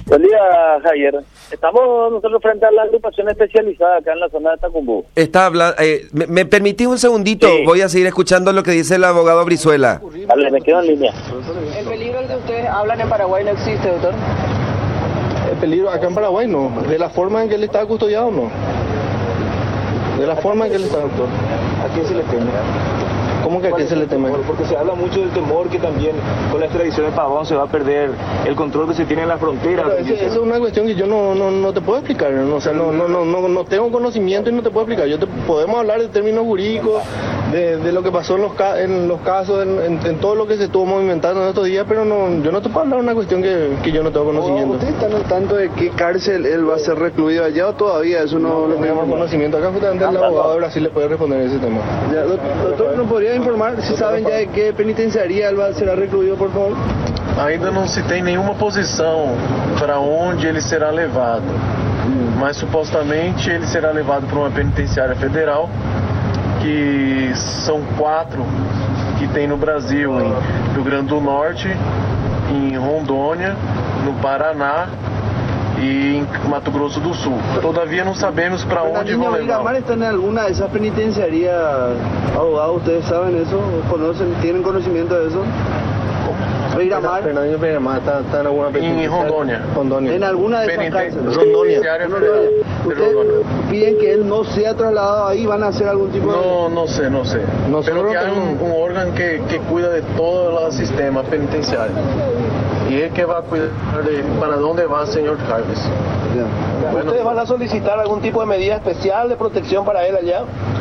Buen día, Javier. Estamos nosotros frente a la agrupación especializada acá en la zona de Tacumbú. Está hablando, ¿me permitís un segundito? Sí. Voy a seguir escuchando lo que dice el abogado Brizuela. Vale, me quedo en línea. ¿El peligro al que ustedes hablan en Paraguay no existe, doctor? El peligro acá en Paraguay no, de la forma en que él está custodiado no. De la forma en que él está, doctor. ¿A quién se le teme? ¿Cómo que a quién se le teme? Porque se habla mucho del temor que también con la extradición de Pavón se va a perder el control que se tiene en la frontera. Pero esa es una cuestión que yo no te puedo explicar, ¿no? O sea, no tengo conocimiento y no te puedo explicar. Podemos hablar de términos jurídicos, de lo que pasó en los casos, en todo lo que se estuvo movimentando en estos días, pero yo no te puedo hablar de una cuestión que yo no tengo conocimiento. ¿Ustedes están al tanto de qué cárcel él va a ser recluido allá o todavía eso no tenemos conocimiento? Acá justamente el abogado de Brasil le puede responder ese tema. Ya, doctor, ¿nos podría informar si saben ya de qué penitenciaria él será recluido, por favor? Ainda não se tem nenhuma posição para onde ele será levado, mas supostamente ele será levado para uma penitenciária federal, que são 4 que tem no Brasil, em Rio Grande do Norte, em Rondônia, no Paraná e em Mato Grosso do Sul. Todavia não sabemos para onde vão levar. ¿Miramar está en alguna de esas penitenciarías, abogados? ¿Ustedes saben eso? ¿Conocen? ¿Tienen conocimiento de eso? Miramar. Fernando Miramar está en alguna penitenciaria. En Rondônia. En alguna de esas cárceles. Penitenciária federal. ¿Ustedes piden que él no sea trasladado ahí? ¿Van a hacer algún tipo de...? No sé. Pero que hay un órgano que cuida de todo el sistema penitenciario. Y es que va a cuidar de para dónde va el señor Carlos. Bueno, ¿ustedes van a solicitar algún tipo de medida especial de protección para él allá?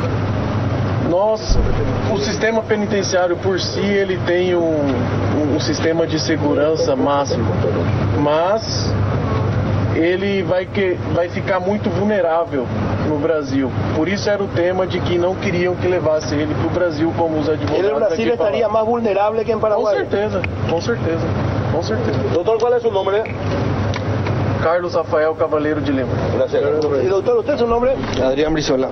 O sistema penitenciário por si ele tem um sistema de segurança máximo, mas ele vai ficar muito vulnerável no Brasil. Por isso era o tema de que não queriam que levasse ele para o Brasil, como os advogados. ¿El Brasil estaría más vulnerable que en Paraguay? Com certeza. Doctor, ¿cuál es su nombre? Carlos Rafael Cavaleiro de Lima. Gracias. Y doctor, ¿usted su nombre? Adrián Brizuela.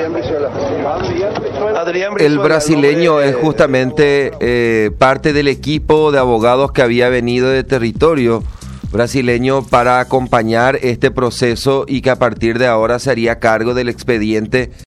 El brasileño es justamente parte del equipo de abogados que había venido de territorio brasileño para acompañar este proceso y que a partir de ahora se haría cargo del expediente